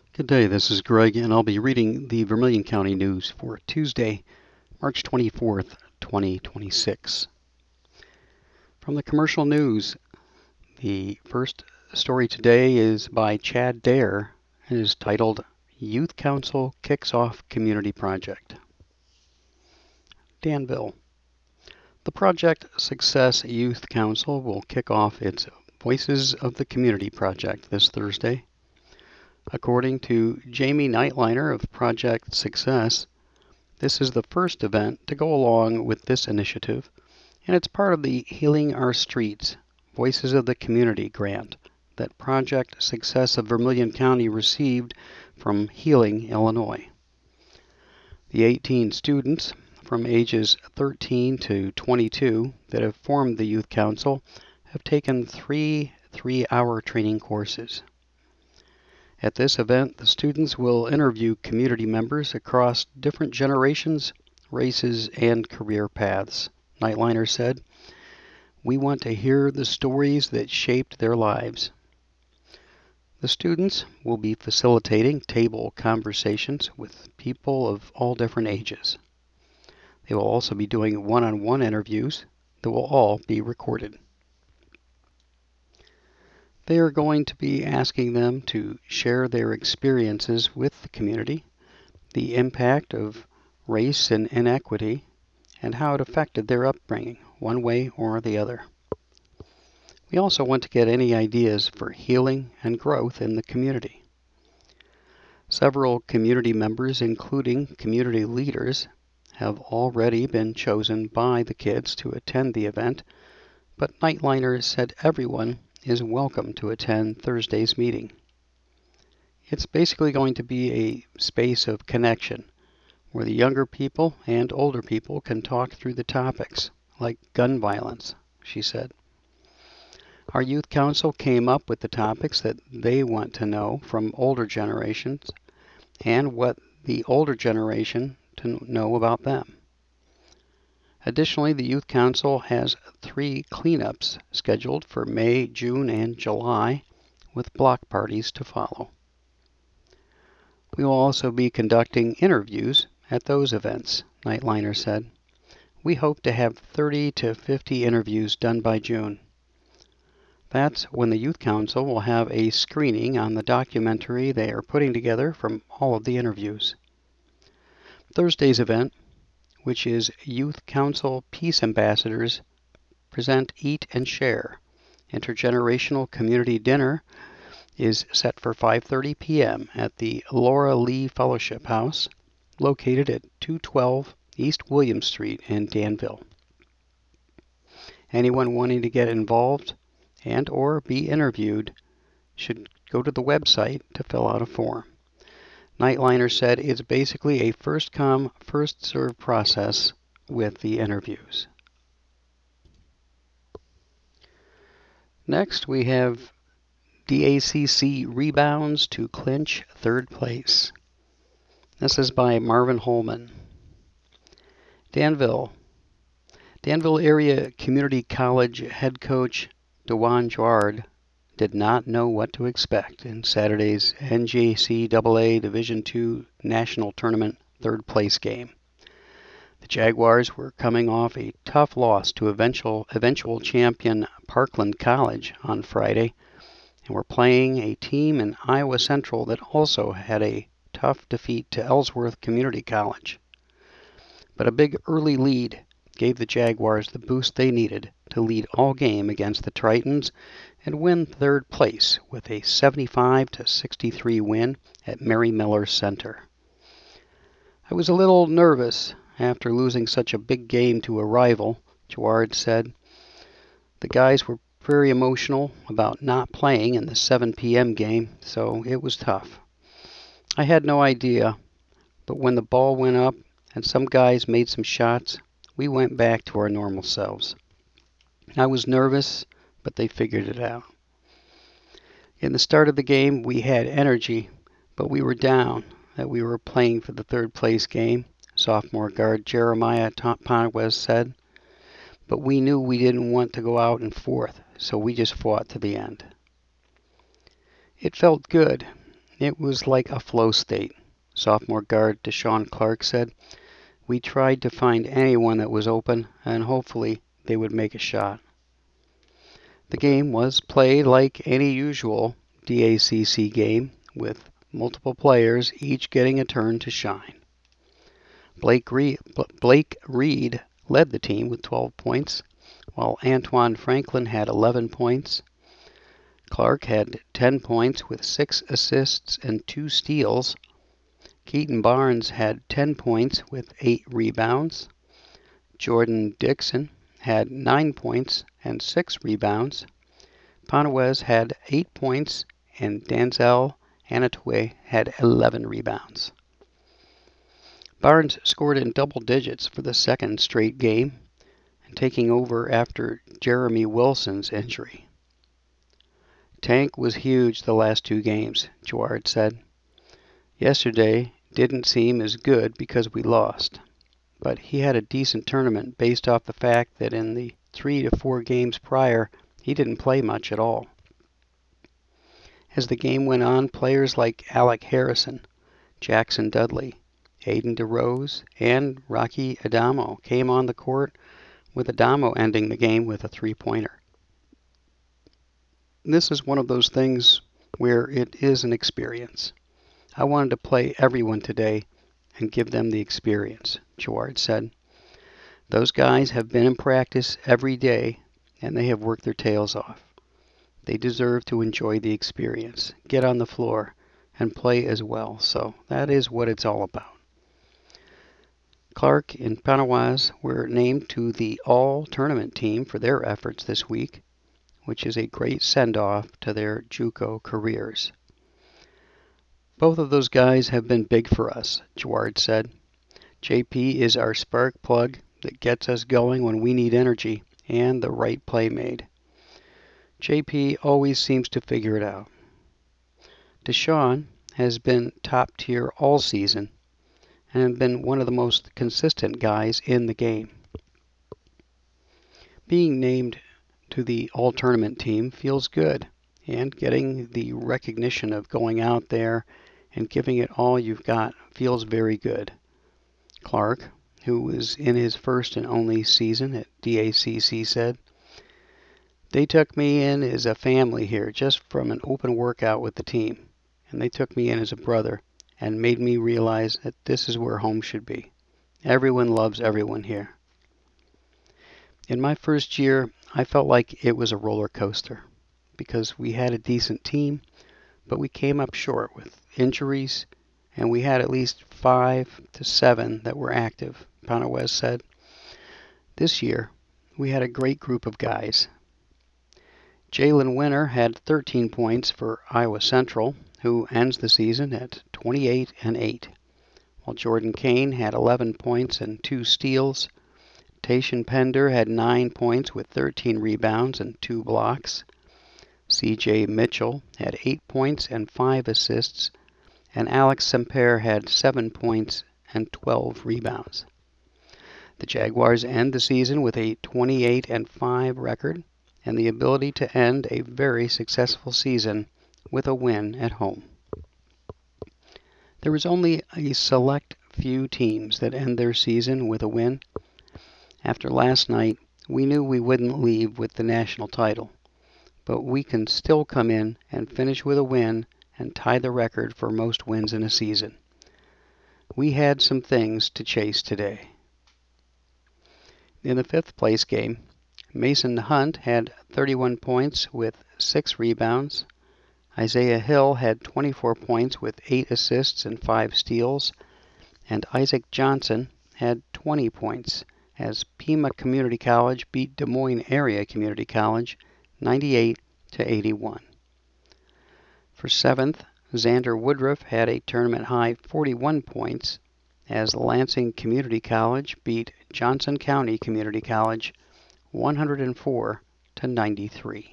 Good day, this is Greg, and I'll be reading the Vermilion County News for Tuesday, March 24th, 2026. From the Commercial News, the first story today is by Chad Dare and is titled, Youth Council Kicks Off Community Project. Danville. The Project Success Youth Council will kick off its Voices of the Community project this Thursday. According to Jamie Nightliner of Project Success, this is the first event to go along with this initiative, and it's part of the Healing Our Streets, Voices of the Community grant that Project Success of Vermilion County received from Healing, Illinois. The 18 students from ages 13 to 22 that have formed the Youth Council have taken three 3-hour training courses. At this event, the students will interview community members across different generations, races, and career paths. Nightliner said, "We want to hear the stories that shaped their lives." The students will be facilitating table conversations with people of all different ages. They will also be doing one-on-one interviews that will all be recorded. They are going to be asking them to share their experiences with the community, the impact of race and inequity, and how it affected their upbringing, one way or the other. We also want to get any ideas for healing and growth in the community. Several community members, including community leaders, have already been chosen by the kids to attend the event, but Nightliner said everyone is welcome to attend Thursday's meeting. It's basically going to be a space of connection where the younger people and older people can talk through the topics, like gun violence, she said. Our youth council came up with the topics that they want to know from older generations and what the older generation to know about them. Additionally, the Youth Council has 3 cleanups scheduled for May, June, and July, with block parties to follow. We will also be conducting interviews at those events, Nightliner said. We hope to have 30 to 50 interviews done by June. That's when the Youth Council will have a screening on the documentary they are putting together from all of the interviews. Thursday's event, which is Youth Council Peace Ambassadors Present Eat and Share. Intergenerational Community Dinner is set for 5:30 p.m. at the Laura Lee Fellowship House, located at 212 East William Street in Danville. Anyone wanting to get involved and or be interviewed should go to the website to fill out a form. Nightliner said it's basically a first-come, first-served process with the interviews. Next, we have DACC rebounds to clinch third place. This is by Marvin Holman. Danville Area Community College head coach Dewan Jouard did not know what to expect in Saturday's NJCAA Division II National Tournament third place game. The Jaguars were coming off a tough loss to eventual champion Parkland College on Friday and were playing a team in Iowa Central that also had a tough defeat to Ellsworth Community College. But a big early lead gave the Jaguars the boost they needed to lead all game against the Tritons and win third place with a 75-63 win at Mary Miller Center. I was a little nervous after losing such a big game to a rival, Jouard said. The guys were very emotional about not playing in the 7 p.m. game, so it was tough. I had no idea, but when the ball went up and some guys made some shots, we went back to our normal selves. I was nervous, but they figured it out. In the start of the game, we had energy, but we were down that we were playing for the third place game, sophomore guard Jeremiah Ponwez said. But we knew we didn't want to go out in fourth, so we just fought to the end. It felt good. It was like a flow state, sophomore guard Deshaun Clark said. We tried to find anyone that was open, and hopefully they would make a shot. The game was played like any usual DACC game, with multiple players each getting a turn to shine. Blake Reed led the team with 12 points, while Antoine Franklin had 11 points. Clark had 10 points with 6 assists and 2 steals. Keaton Barnes had 10 points with 8 rebounds. Jordan Dixon had 9 points and 6 rebounds. Panawez had 8 points, and Danzel Anatue had 11 rebounds. Barnes scored in double digits for the second straight game, taking over after Jeremy Wilson's injury. Tank was huge the last 2 games, Jouard said. Yesterday didn't seem as good because we lost, but he had a decent tournament based off the fact that in the 3 to 4 games prior, he didn't play much at all. As the game went on, players like Alec Harrison, Jackson Dudley, Aiden DeRose, and Rocky Adamo came on the court, with Adamo ending the game with a 3-pointer. This is one of those things where it is an experience. I wanted to play everyone today and give them the experience, Jouard said. Those guys have been in practice every day, and they have worked their tails off. They deserve to enjoy the experience, get on the floor, and play as well. So that is what it's all about. Clark and Panawaz were named to the all-tournament team for their efforts this week, which is a great send-off to their JUCO careers. Both of those guys have been big for us, Jouard said. JP is our spark plug that gets us going when we need energy and the right play made. JP always seems to figure it out. Deshaun has been top tier all season and been one of the most consistent guys in the game. Being named to the all-tournament team feels good, and getting the recognition of going out there and giving it all you've got feels very good. Clark, who was in his first and only season at DACC, said, "They took me in as a family here just from an open workout with the team, and they took me in as a brother and made me realize that this is where home should be. Everyone loves everyone here." In my first year, I felt like it was a roller coaster because we had a decent team, but we came up short with injuries, and we had at least 5 to 7 that were active, Panawez said. This year, we had a great group of guys. Jalen Winter had 13 points for Iowa Central, who ends the season at 28-8, while Jordan Kane had 11 points and 2 steals. Tayshaun Pender had 9 points with 13 rebounds and 2 blocks. C.J. Mitchell had 8 points and 5 assists, and Alex Semper had 7 points and 12 rebounds. The Jaguars end the season with a 28-5 record and the ability to end a very successful season with a win at home. There is only a select few teams that end their season with a win. After last night, we knew we wouldn't leave with the national title, but we can still come in and finish with a win and tie the record for most wins in a season. We had some things to chase today. In the 5th place game, Mason Hunt had 31 points with 6 rebounds. Isaiah Hill had 24 points with 8 assists and 5 steals, and Isaac Johnson had 20 points as Pima Community College beat Des Moines Area Community College 98-81. For 7th, Xander Woodruff had a tournament-high 41 points as Lansing Community College beat Johnson County Community College 104-93.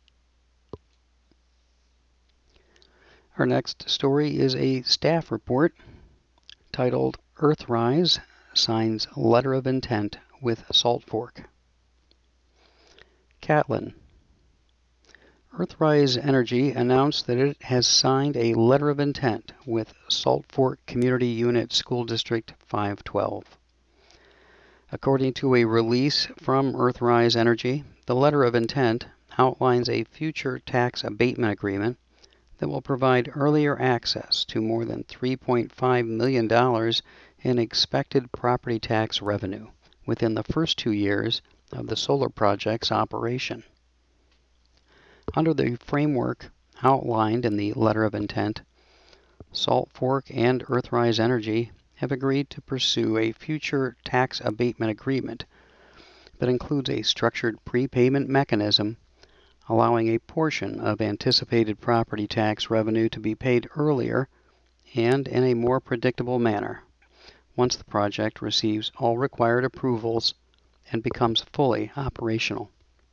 Our next story is a staff report titled Earthrise Signs Letter of Intent with Salt Fork. Catlin. Earthrise Energy announced that it has signed a letter of intent with Salt Fork Community Unit School District 512. According to a release from Earthrise Energy, the letter of intent outlines a future tax abatement agreement that will provide earlier access to more than $3.5 million in expected property tax revenue within the first 2 years of the solar project's operation. Under the framework outlined in the letter of intent, Salt Fork and Earthrise Energy have agreed to pursue a future tax abatement agreement that includes a structured prepayment mechanism allowing a portion of anticipated property tax revenue to be paid earlier and in a more predictable manner once the project receives all required approvals and becomes fully operational.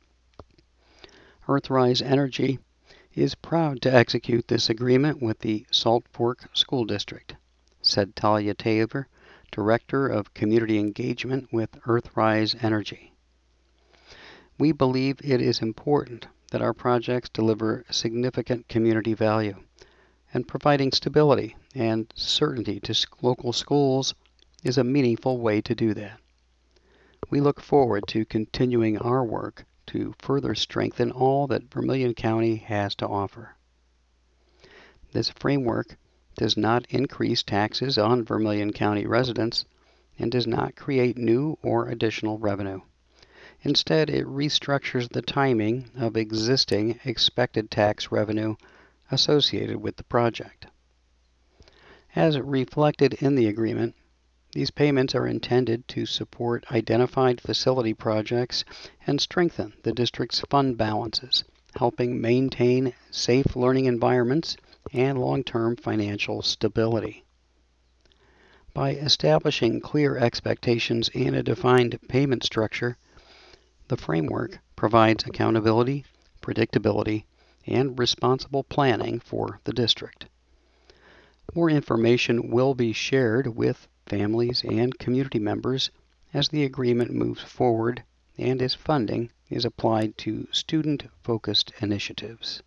Earthrise Energy is proud to execute this agreement with the Salt Fork School District, said Talia Tabor, Director of Community Engagement with Earthrise Energy. We believe it is important that our projects deliver significant community value, and providing stability and certainty to local schools is a meaningful way to do that. We look forward to continuing our work to further strengthen all that Vermilion County has to offer. This framework does not increase taxes on Vermilion County residents and does not create new or additional revenue. Instead, it restructures the timing of existing expected tax revenue associated with the project. As reflected in the agreement, these payments are intended to support identified facility projects and strengthen the district's fund balances, helping maintain safe learning environments and long-term financial stability. By establishing clear expectations and a defined payment structure, the framework provides accountability, predictability, and responsible planning for the district. More information will be shared with families and community members as the agreement moves forward and as funding is applied to student-focused initiatives.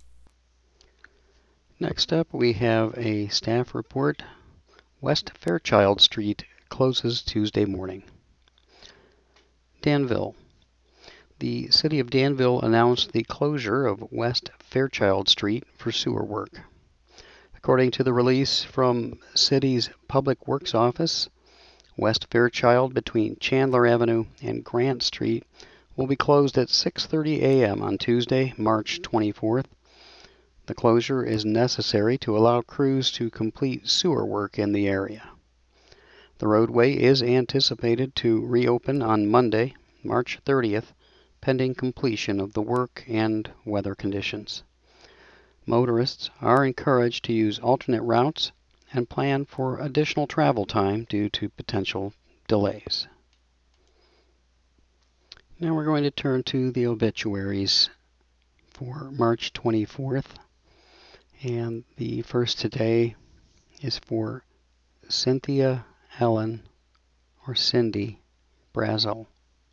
Next up, we have a staff report. West Fairchild Street closes Tuesday morning. Danville. The City of Danville announced the closure of West Fairchild Street for sewer work. According to the release from City's Public Works Office, West Fairchild between Chandler Avenue and Grant Street will be closed at 6:30 a.m. on Tuesday, March 24th. The closure is necessary to allow crews to complete sewer work in the area. The roadway is anticipated to reopen on Monday, March 30th, pending completion of the work and weather conditions. Motorists are encouraged to use alternate routes and plan for additional travel time due to potential delays. Now we're going to turn to the obituaries for March 24th. And the first today is for Cynthia Ellen, or Cindy, Brazel.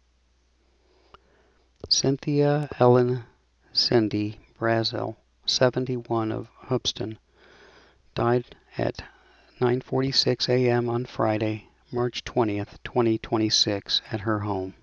Cynthia Ellen Cindy Brazel, 71 of Hoopeston, died at 9:46 a.m. on Friday, March 20th, 2026, at her home.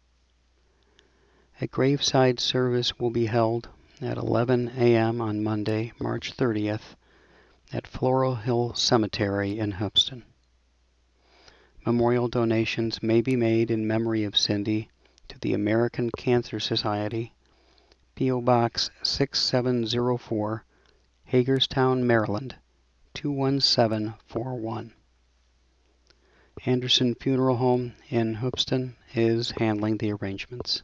A graveside service will be held at 11 a.m. on Monday, March 30th, at Floral Hill Cemetery in Hoopeston. Memorial donations may be made in memory of Cindy to the American Cancer Society, P.O. Box 6704, Hagerstown, Maryland, 21741. Anderson Funeral Home in Hoopeston is handling the arrangements.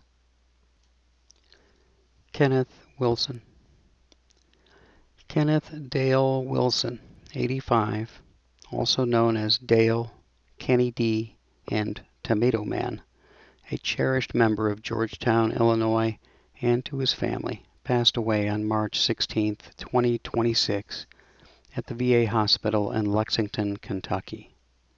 Kenneth Wilson. Kenneth Dale Wilson, 85, also known as Dale, Kenny D, and Tomato Man, a cherished member of Georgetown, Illinois, and to his family, passed away on March 16, 2026, at the VA hospital in Lexington, Kentucky.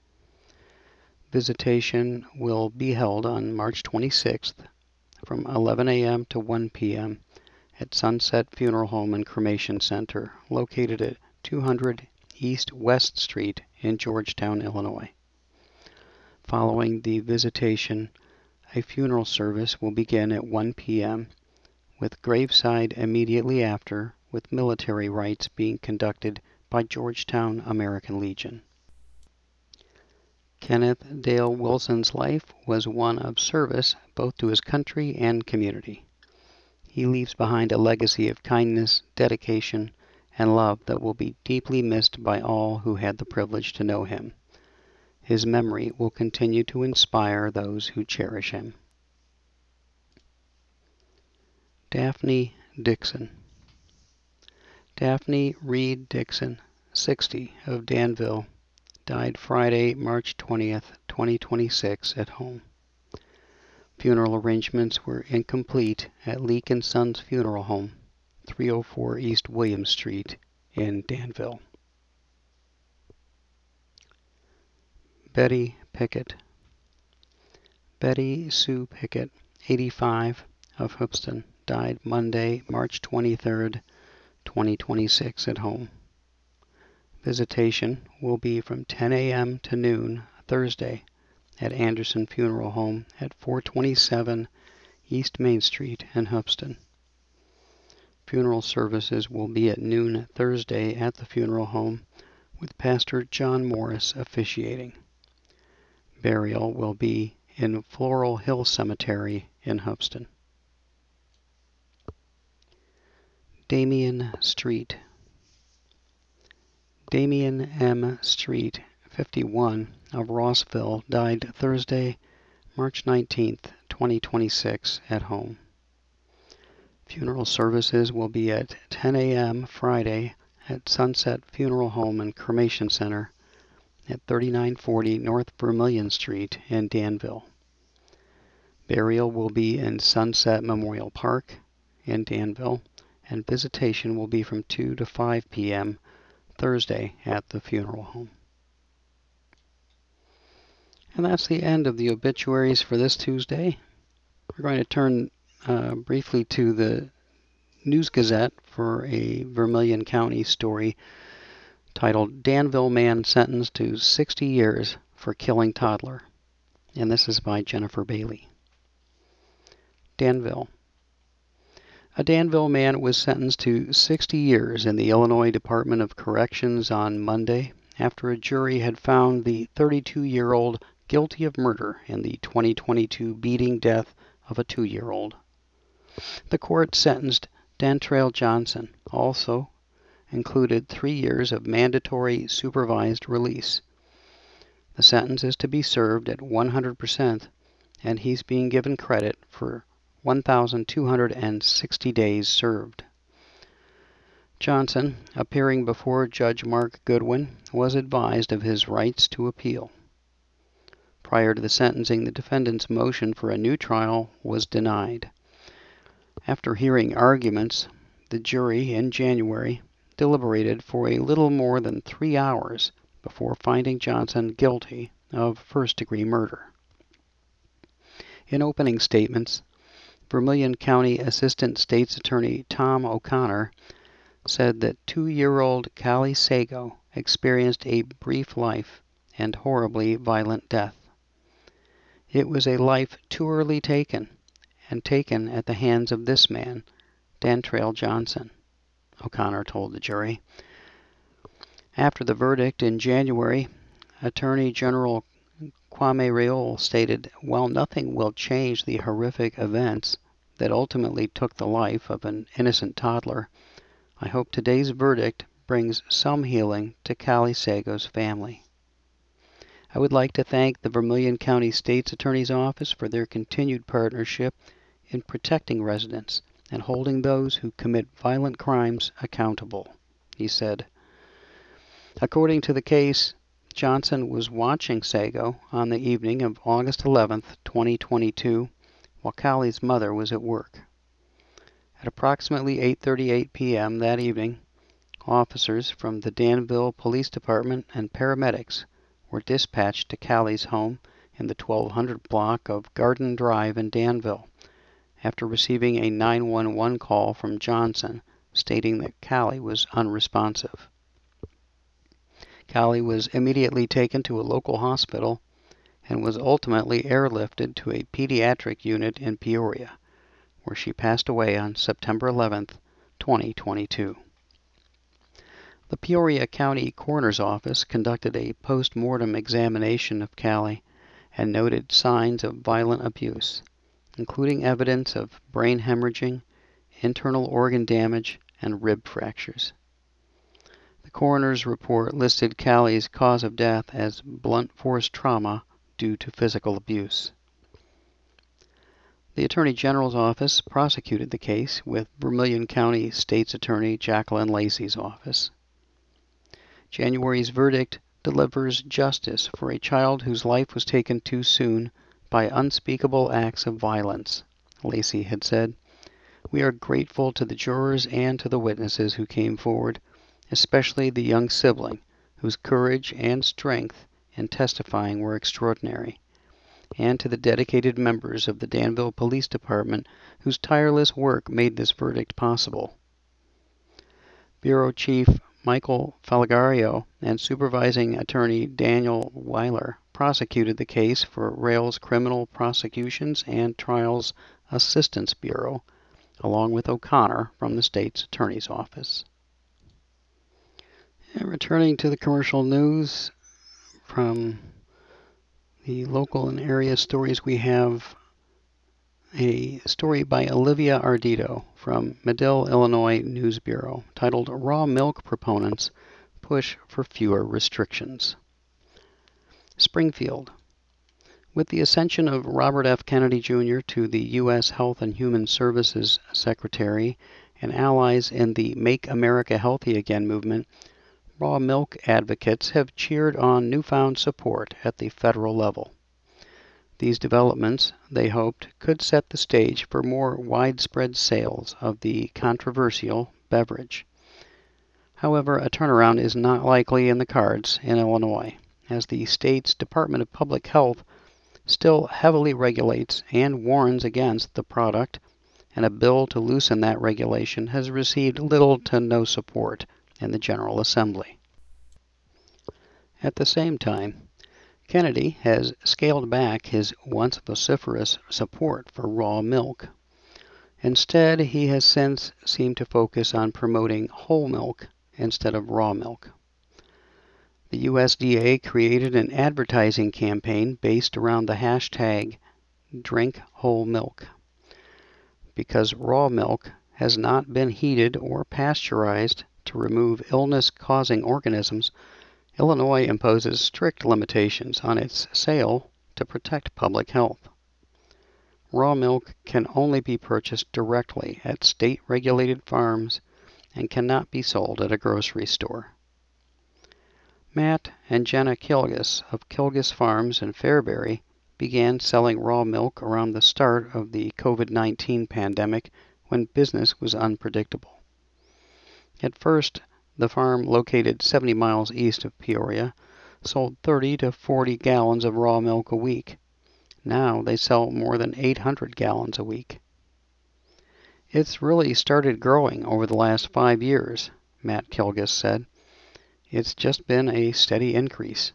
Visitation will be held on March 26th from 11 a.m. to 1 p.m. at Sunset Funeral Home and Cremation Center, located at 200 East West Street in Georgetown, Illinois. Following the visitation, a funeral service will begin at 1 p.m., with graveside immediately after, with military rites being conducted by Georgetown American Legion. Kenneth Dale Wilson's life was one of service both to his country and community. He leaves behind a legacy of kindness, dedication, and love that will be deeply missed by all who had the privilege to know him. His memory will continue to inspire those who cherish him. Daphne Dixon. Daphne Reed Dixon, 60, of Danville, died Friday, March 20th, 2026, at home. Funeral arrangements were incomplete at Leake & Sons Funeral Home, 304 East William Street in Danville. Betty Pickett. Betty Sue Pickett, 85, of Hoopeston, died Monday, March 23rd, 2026, at home. Visitation will be from 10 a.m. to noon Thursday at Anderson Funeral Home at 427 East Main Street in Hoopeston. Funeral services will be at noon Thursday at the funeral home, with Pastor John Morris officiating. Burial will be in Floral Hill Cemetery in Hoopeston. Damian Street. Damian M. Street, 51, of Rossville, died Thursday, March 19th, 2026, at home. Funeral services will be at 10 a.m. Friday at Sunset Funeral Home and Cremation Center at 3940 North Vermilion Street in Danville. Burial will be in Sunset Memorial Park in Danville, and visitation will be from 2 to 5 p.m. Thursday at the funeral home. And that's the end of the obituaries for this Tuesday. We're going to turn briefly to the News Gazette for a Vermilion County story titled "Danville Man Sentenced to 60 Years for Killing Toddler." And this is by Jennifer Bailey. Danville. A Danville man was sentenced to 60 years in the Illinois Department of Corrections on Monday after a jury had found the 32-year-old guilty of murder in the 2022 beating death of a 2-year-old. The court sentenced Dantrail Johnson, also included 3 years of mandatory supervised release. The sentence is to be served at 100%, and he's being given credit for 1,260 days served. Johnson, appearing before Judge Mark Goodwin, was advised of his rights to appeal. Prior to the sentencing, the defendant's motion for a new trial was denied. After hearing arguments, the jury in January deliberated for a little more than 3 hours before finding Johnson guilty of first-degree murder. In opening statements, Vermilion County Assistant State's Attorney Tom O'Connor said that 2-year-old Callie Sago experienced a brief life and horribly violent death. It was a life too early taken, and taken at the hands of this man, Dantrail Johnson, O'Connor told the jury. After the verdict in January, Attorney General Kwame Raoul stated, "While nothing will change the horrific events that ultimately took the life of an innocent toddler, I hope today's verdict brings some healing to Callie Sago's family. I would like to thank the Vermilion County State's Attorney's Office for their continued partnership in protecting residents and holding those who commit violent crimes accountable," he said. According to the case, Johnson was watching Sago on the evening of August 11th, 2022, while Callie's mother was at work. At approximately 8:38 p.m. that evening, officers from the Danville Police Department and paramedics were dispatched to Callie's home in the 1200 block of Garden Drive in Danville, after receiving a 911 call from Johnson stating that Callie was unresponsive. Callie was immediately taken to a local hospital and was ultimately airlifted to a pediatric unit in Peoria, where she passed away on September 11, 2022. The Peoria County Coroner's Office conducted a post-mortem examination of Callie and noted signs of violent abuse, including evidence of brain hemorrhaging, internal organ damage, and rib fractures. The coroner's report listed Callie's cause of death as blunt force trauma due to physical abuse. The Attorney General's office prosecuted the case with Vermilion County State's Attorney Jacqueline Lacey's office. January's verdict delivers justice for a child whose life was taken too soon by unspeakable acts of violence, Lacey had said. We are grateful to the jurors and to the witnesses who came forward, especially the young sibling, whose courage and strength in testifying were extraordinary, and to the dedicated members of the Danville Police Department whose tireless work made this verdict possible. Bureau Chief Michael Falgario and Supervising Attorney Daniel Weiler prosecuted the case for Rail's Criminal Prosecutions and Trials Assistance Bureau, along with O'Connor from the state's attorney's office. And returning to the commercial news, from the local and area stories, we have a story by Olivia Ardito from Medill, Illinois News Bureau, titled Raw Milk Proponents Push for Fewer Restrictions. Springfield. With the ascension of Robert F. Kennedy Jr. to the U.S. Health and Human Services Secretary and allies in the Make America Healthy Again movement, raw milk advocates have cheered on newfound support at the federal level. These developments, they hoped, could set the stage for more widespread sales of the controversial beverage. However, a turnaround is not likely in the cards in Illinois, as the state's Department of Public Health still heavily regulates and warns against the product, and a bill to loosen that regulation has received little to no support in the General Assembly. At the same time, Kennedy has scaled back his once vociferous support for raw milk. Instead, he has since seemed to focus on promoting whole milk instead of raw milk. The USDA created an advertising campaign based around the hashtag Drink Whole Milk. Because raw milk has not been heated or pasteurized to remove illness-causing organisms, Illinois imposes strict limitations on its sale to protect public health. Raw milk can only be purchased directly at state-regulated farms and cannot be sold at a grocery store. Matt and Jenna Kilgus of Kilgus Farms in Fairbury began selling raw milk around the start of the COVID-19 pandemic when business was unpredictable. At first, the farm, located 70 miles east of Peoria, sold 30 to 40 gallons of raw milk a week. Now they sell more than 800 gallons a week. It's really started growing over the last 5 years, Matt Kilgus said. It's just been a steady increase.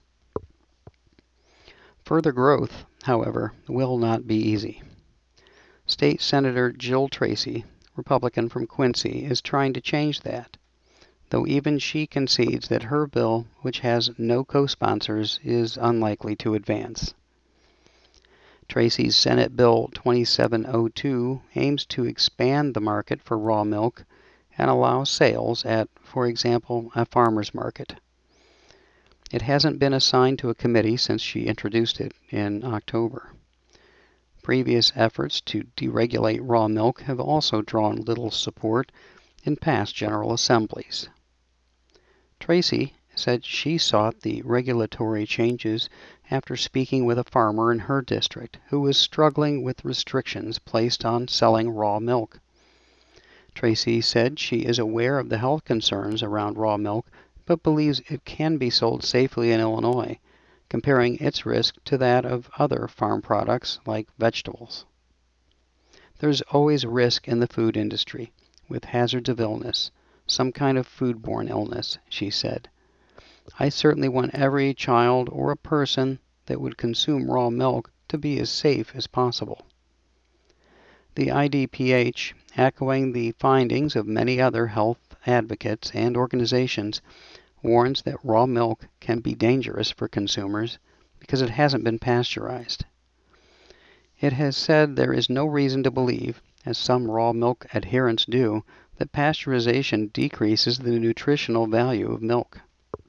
Further growth, however, will not be easy. State Senator Jill Tracy, Republican from Quincy, is trying to change that, though even she concedes that her bill, which has no co-sponsors, is unlikely to advance. Tracy's Senate Bill 2702 aims to expand the market for raw milk and allow sales at, for example, a farmer's market. It hasn't been assigned to a committee since she introduced it in October. Previous efforts to deregulate raw milk have also drawn little support in past General Assemblies. Tracy said she sought the regulatory changes after speaking with a farmer in her district who was struggling with restrictions placed on selling raw milk. Tracy said she is aware of the health concerns around raw milk, but believes it can be sold safely in Illinois, comparing its risk to that of other farm products like vegetables. There's always risk in the food industry, with hazards of illness, some kind of foodborne illness, she said. I certainly want every child or a person that would consume raw milk to be as safe as possible. The IDPH, echoing the findings of many other health advocates and organizations, warns that raw milk can be dangerous for consumers because it hasn't been pasteurized. It has said there is no reason to believe, as some raw milk adherents do, that pasteurization decreases the nutritional value of milk.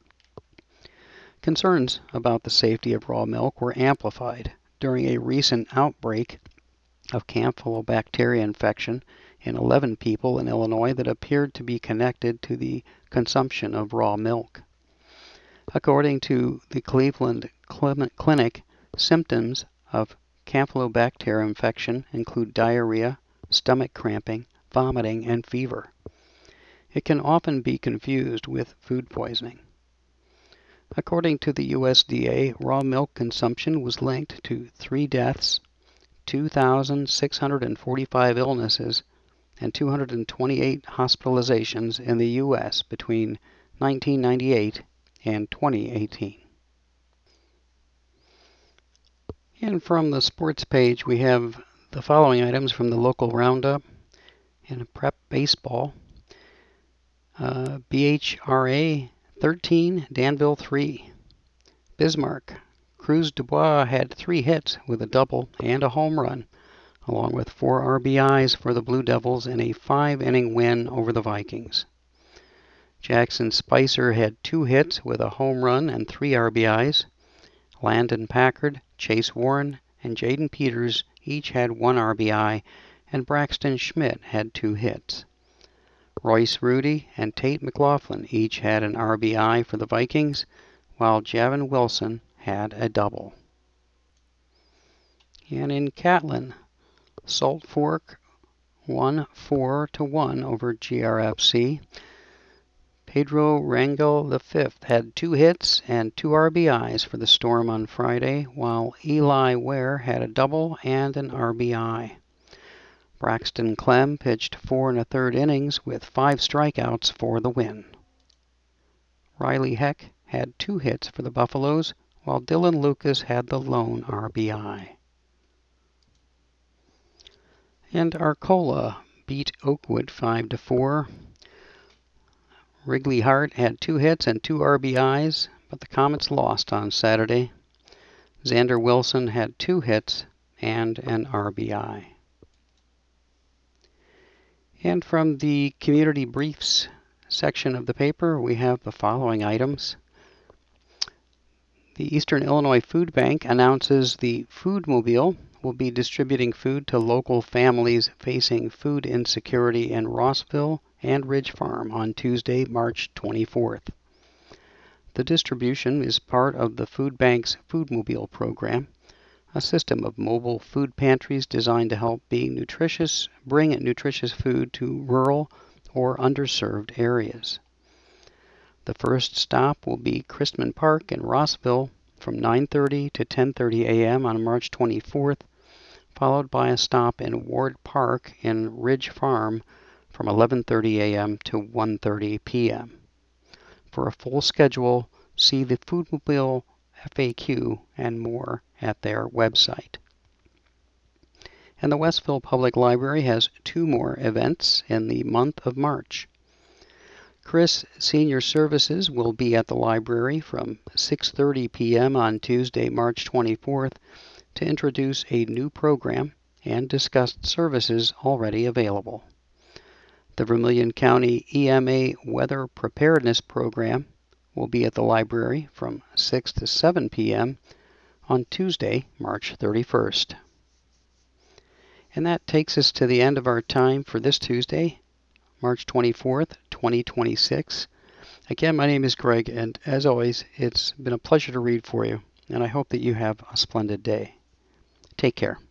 Concerns about the safety of raw milk were amplified during a recent outbreak of Campylobacter infection in 11 people in Illinois that appeared to be connected to the consumption of raw milk. According to the Cleveland Clinic, symptoms of Campylobacter infection include diarrhea, stomach cramping, vomiting, and fever. It can often be confused with food poisoning. According to the USDA, raw milk consumption was linked to 3 deaths, 2,645 illnesses, and 228 hospitalizations in the U.S. between 1998 and 2018. And from the sports page, we have the following items from the local roundup. In prep baseball, BHRA 13, Danville 3. Bismarck, Cruz Dubois had 3 hits with a double and a home run, along with 4 RBIs for the Blue Devils in a 5-inning win over the Vikings. Jackson Spicer had 2 hits with a home run and 3 RBIs. Landon Packard, Chase Warren, and Jaden Peters each had 1 RBI, and Braxton Schmidt had 2 hits. Royce Rudy and Tate McLaughlin each had an RBI for the Vikings, while Javon Wilson had a double. And in Catlin, Salt Fork won 4-1 over GRFC. Pedro Rangel V had 2 hits and 2 RBIs for the Storm on Friday, while Eli Ware had a double and an RBI. Braxton Clem pitched 4 1/3 innings with 5 strikeouts for the win. Riley Heck had 2 hits for the Buffaloes, while Dylan Lucas had the lone RBI. And Arcola beat Oakwood 5-4. Wrigley Hart had 2 hits and 2 RBIs, but the Comets lost on Saturday. Xander Wilson had 2 hits and an RBI. And from the Community Briefs section of the paper, we have the following items. The Eastern Illinois Food Bank announces the Foodmobile will be distributing food to local families facing food insecurity in Rossville and Ridge Farm on Tuesday, March 24th. The distribution is part of the Food Bank's Foodmobile program, a system of mobile food pantries designed to help bring nutritious food to rural or underserved areas. The first stop will be Christman Park in Rossville from 9:30 to 10:30 a.m. on March 24th, followed by a stop in Ward Park in Ridge Farm from 11:30 a.m. to 1:30 p.m. For a full schedule, see the Foodmobile FAQ and more at their website. And the Westville Public Library has 2 more events in the month of March. Chris Senior Services will be at the library from 6:30 p.m. on Tuesday, March 24th to introduce a new program and discuss services already available. The Vermilion County EMA Weather Preparedness Program will be at the library from 6 to 7 p.m. on Tuesday, March 31st. And that takes us to the end of our time for this Tuesday, March 24th, 2026. Again, my name is Greg, and as always, it's been a pleasure to read for you, and I hope that you have a splendid day. Take care.